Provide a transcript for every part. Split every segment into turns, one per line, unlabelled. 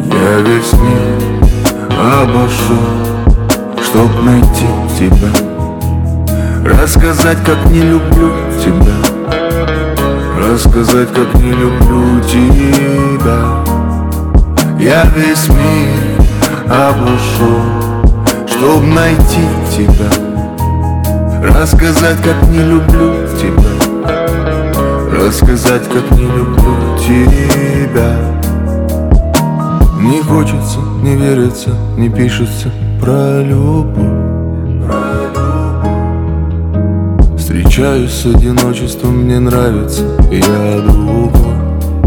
Я весь мир обошел, чтоб найти тебя, рассказать, как не люблю тебя, рассказать, как не люблю тебя. Я весь мир обошел, чтоб найти тебя, рассказать, как не люблю тебя, рассказать, как не люблю тебя. Не хочется, не верится, не пишется про любовь. Встречаюсь с одиночеством, мне нравится, я другой.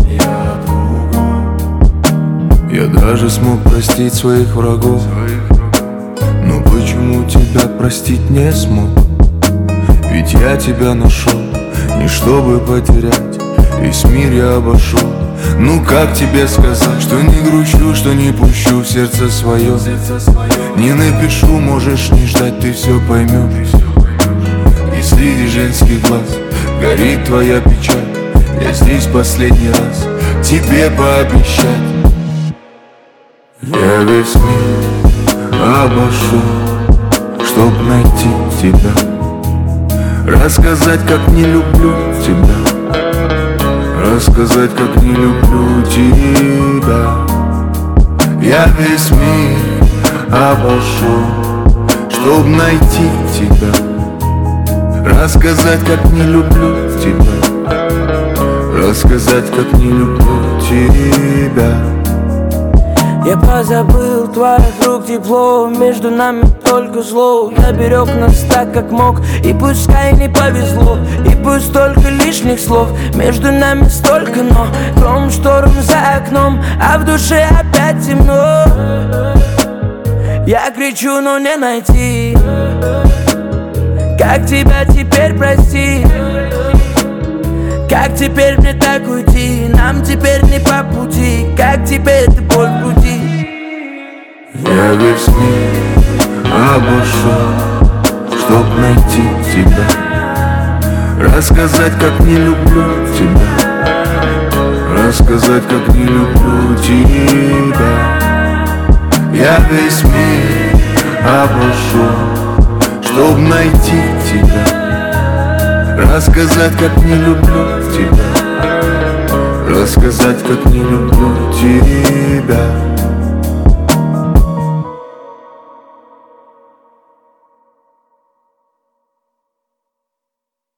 Я даже смог простить своих врагов, но почему тебя простить не смог? Ведь я тебя нашел, не чтобы потерять, весь мир я обошел. Ну как тебе сказать, что не грущу, что не пущу в сердце свое? Не напишу, можешь не ждать, ты все поймешь. И среди женских глаз горит твоя печаль. Я здесь последний раз тебе пообещать. Я весь мир обошел, чтоб найти тебя, рассказать, как не люблю тебя, рассказать, как не люблю тебя. Я весь мир обошел, чтоб найти тебя, рассказать, как не люблю тебя, рассказать, как не люблю тебя.
Я позабыл твоих рук тепло, между нами только зло. Я берег нас так, как мог, и пускай не повезло, и пусть столько лишних слов, между нами столько но. Гром, шторм за окном, а в душе опять темно. Я кричу, но не найти, как тебя теперь простить? Как теперь мне так уйти? Нам теперь не по пути. Как теперь ты боль в груди?
Я весь мир обошел, чтоб найти тебя, рассказать, как не люблю тебя, рассказать, как не люблю тебя. Я весь мир обошел, чтоб найти тебя, рассказать, как не люблю тебя, рассказать, как не люблю тебя.